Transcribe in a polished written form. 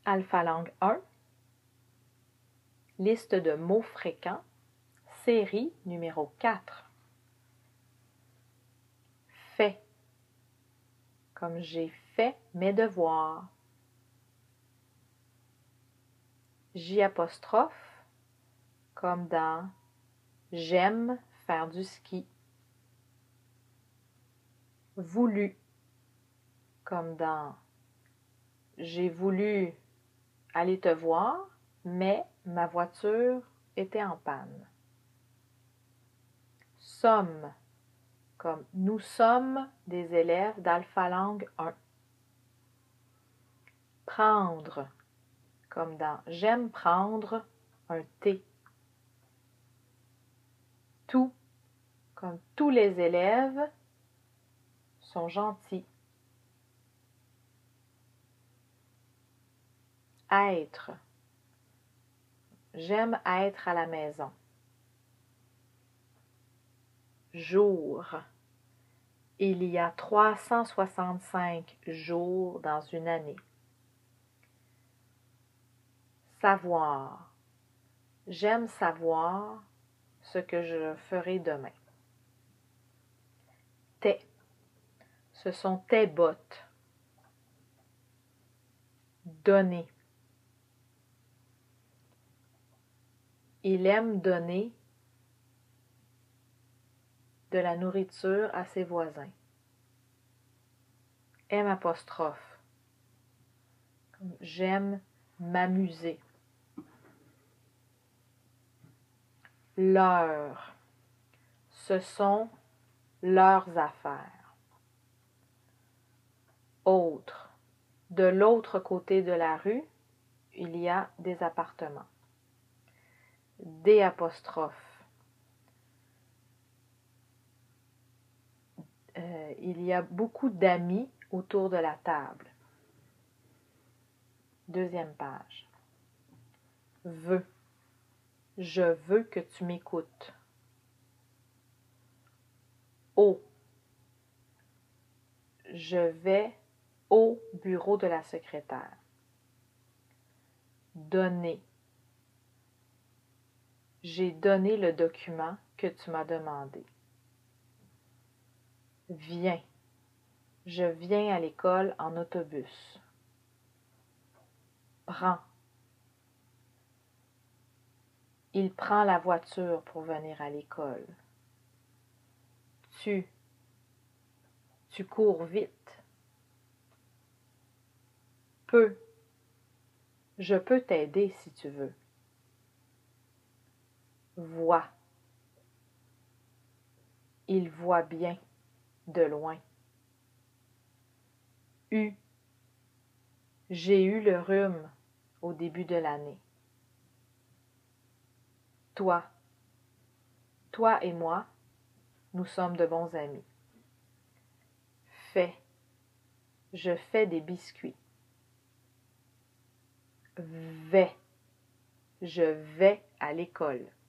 Alpha Langue 1, liste de mots fréquents, série numéro 4. Fait, comme j'ai fait mes devoirs. J', comme dans j'aime faire du ski. Voulu, comme dans j'ai voulu aller te voir, mais ma voiture était en panne. Sommes, comme nous sommes des élèves d'Alpha Langue 1. Prendre, comme dans j'aime prendre un thé. Tout, comme tous les élèves sont gentils. Être, j'aime être à la maison. Jour, il y a 365 jours dans une année. Savoir, j'aime savoir ce que je ferai demain. Tes, ce sont tes bottes. Donner, il aime donner de la nourriture à ses voisins. M', j'aime m'amuser. Leur, ce sont leurs affaires. Autre, de l'autre côté de la rue, il y a des appartements. D', il y a beaucoup d'amis autour de la table. Deuxième page. Veux, je veux que tu m'écoutes. Au, je vais au bureau de la secrétaire. Donner, j'ai donné le document que tu m'as demandé. Viens, je viens à l'école en autobus. Prends, il prend la voiture pour venir à l'école. Tu cours vite. Peux, je peux t'aider si tu veux. Vois, il voit bien de loin. J'ai eu le rhume au début de l'année. Toi et moi, nous sommes de bons amis. Fais, je fais des biscuits. Vais, je vais à l'école.